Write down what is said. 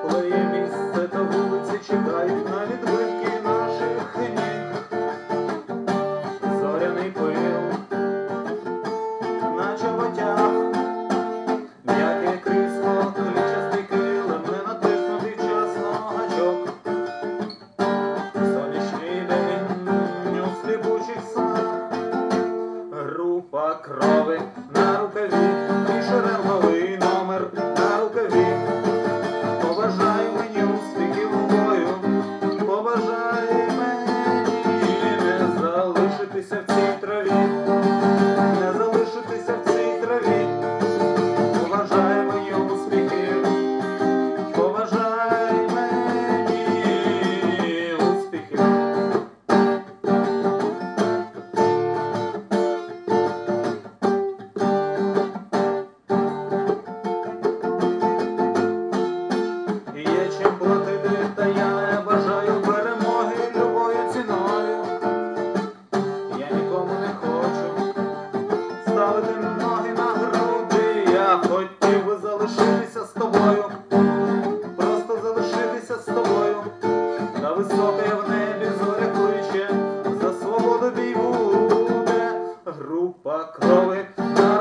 Коли є місце та вулиці чекають на відбитки наших ніг. Зоряний пил на чоботях, м'яке крісло, клітчастий килим, не натиснутий вчасно гачок. Сонячний день у сліпучих снах, група крови на рукаві і шеренговий номер на рукаві. Побажай мені успіхів у бою, побажай мені не залишитися в цій траві, не залишитися в цій траві. Побажай мені успіхів, побажай мені успіхів. Є чим платити, та я не бажаю перемоги любою ціною. Я нікому не хочу ставити ноги на груди. Я хотів би залишитися з тобою, просто залишитися з тобою. Та високе в небі зоря кличе, за свободу бій буде. Група крови на